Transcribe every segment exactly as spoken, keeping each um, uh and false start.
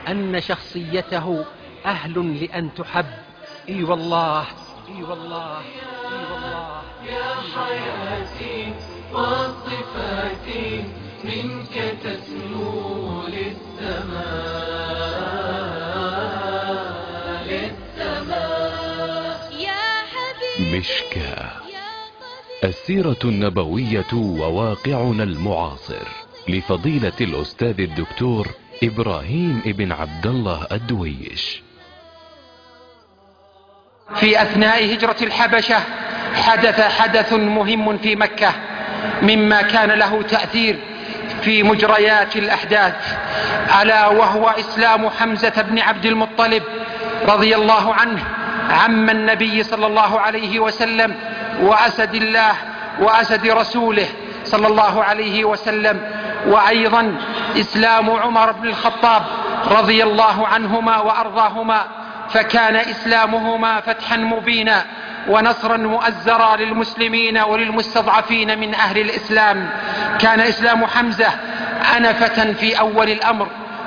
أن شخصيته أهل لأن تحب. إي والله، إي والله، إي والله. يا حياتي وصفاتي منك تسلو للسماء، للسماء يا حبيبي. مشكاة، السيرة النبوية وواقعنا المعاصر، لفضيلة الأستاذ الدكتور إبراهيم ابن عبد الله الدويش. في أثناء هجرة الحبشة حدث حدث مهم في مكة مما كان له تأثير في مجريات الأحداث، ألا وهو إسلام حمزة بن عبد المطلب رضي الله عنه عم النبي صلى الله عليه وسلم وأسد الله وأسد رسوله صلى الله عليه وسلم، وأيضا إسلام عمر بن الخطاب رضي الله عنهما وأرضاهما، فكان إسلامهما فتحا مبينا ونصرا مؤزرا للمسلمين وللمستضعفين من أهل الإسلام. كان إسلام حمزة أنفة في أول الأمر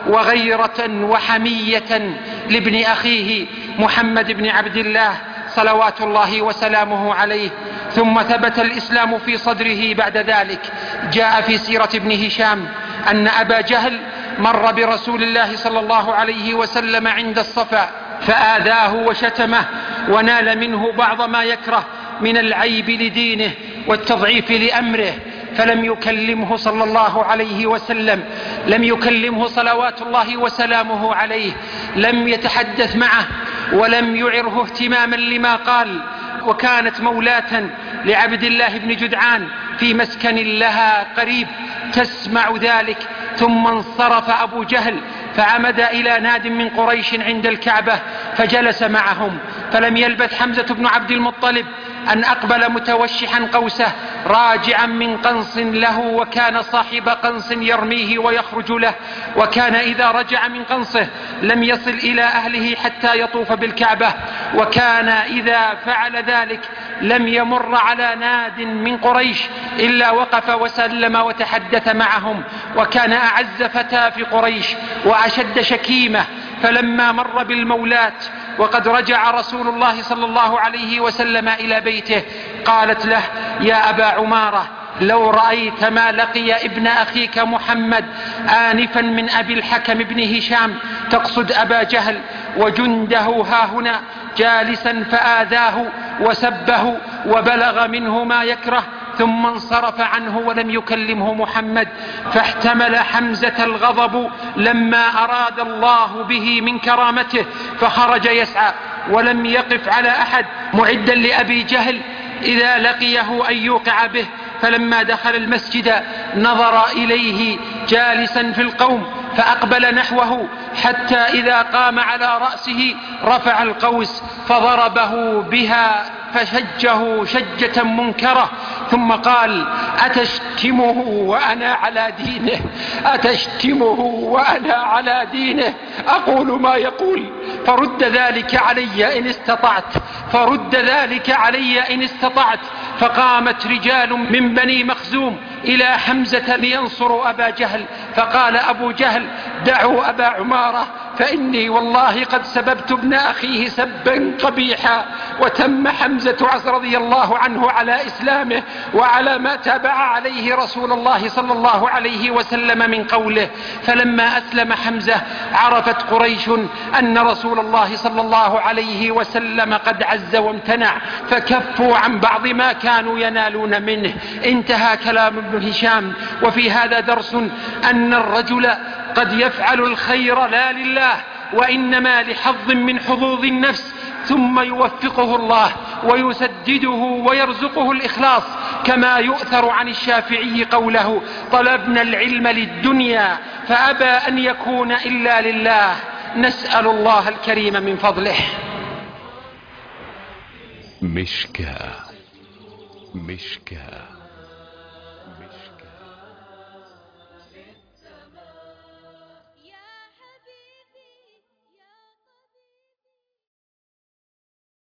وغيرة وحمية لابن أخيه محمد بن عبد الله صلوات الله وسلامه عليه، ثم ثبت الإسلام في صدره بعد ذلك. جاء في سيرة ابن هشام أن أبا جهل مر برسول الله صلى الله عليه وسلم عند الصفا فآذاه وشتمه ونال منه بعض ما يكره من العيب لدينه والتضعيف لأمره، فلم يكلمه صلى الله عليه وسلم، لم يكلمه صلوات الله وسلامه عليه، لم يتحدث معه ولم يعره اهتماما لما قال. وكانت مولاة لعبد الله بن جدعان في مسكن لها قريب تسمع ذلك، ثم انصرف أبو جهل فعمد إلى ناد من قريش عند الكعبة فجلس معهم، فلم يلبث حمزة بن عبد المطلب أن أقبل متوشحا قوسه راجعا من قنص له، وكان صاحب قنص يرميه ويخرج له، وكان إذا رجع من قنصه لم يصل إلى أهله حتى يطوف بالكعبة، وكان إذا فعل ذلك لم يمر على ناد من قريش إلا وقف وسلم وتحدث معهم، وكان أعز فتى في قريش وأشد شكيمة. فلما مر بالمولات وقد رجع رسول الله صلى الله عليه وسلم إلى بيته قالت له: يا أبا عمارة، لو رأيت ما لقي ابن أخيك محمد آنفا من أبي الحكم بن هشام، تقصد أبا جهل وجنده هاهنا جالسا فآذاه وسبه وبلغ منه ما يكره، ثم انصرف عنه ولم يكلمه محمد. فاحتمل حمزة الغضب لما أراد الله به من كرامته، فخرج يسعى ولم يقف على أحد معدا لأبي جهل إذا لقيه أن يوقع به. فلما دخل المسجد نظر إليه جالسا في القوم فأقبل نحوه، حتى إذا قام على رأسه رفع القوس فضربه بها فشجه شجة منكرة، ثم قال: أتشتمه وأنا على دينه؟ أتشتمه وأنا على دينه؟ أقول ما يقول، فرد ذلك علي إن استطعت، فرد ذلك علي إن استطعت. فقامت رجال من بني مخزوم إلى حمزة لينصروا أبا جهل، فقال أبو جهل: دعوا أبا عمارة، فإني والله قد سببت ابن أخيه سبا قبيحا. وتم حمزة رضي الله عنه على إسلامه وعلى ما تابع عليه رسول الله صلى الله عليه وسلم من قوله. فلما أسلم حمزة عرفت قريش أن رسول الله صلى الله عليه وسلم قد عز وامتنع، فكفوا عن بعض ما كانوا ينالون منه. انتهى كلام ابن هشام. وفي هذا درس أن الرجل قد يفعل الخير لا لله، وإنما لحظ من حظوظ النفس، ثم يوفقه الله ويسدده ويرزقه الإخلاص، كما يؤثر عن الشافعي قوله: طلبنا العلم للدنيا فأبى أن يكون إلا لله. نسأل الله الكريم من فضله. مشكاة، مشكاة.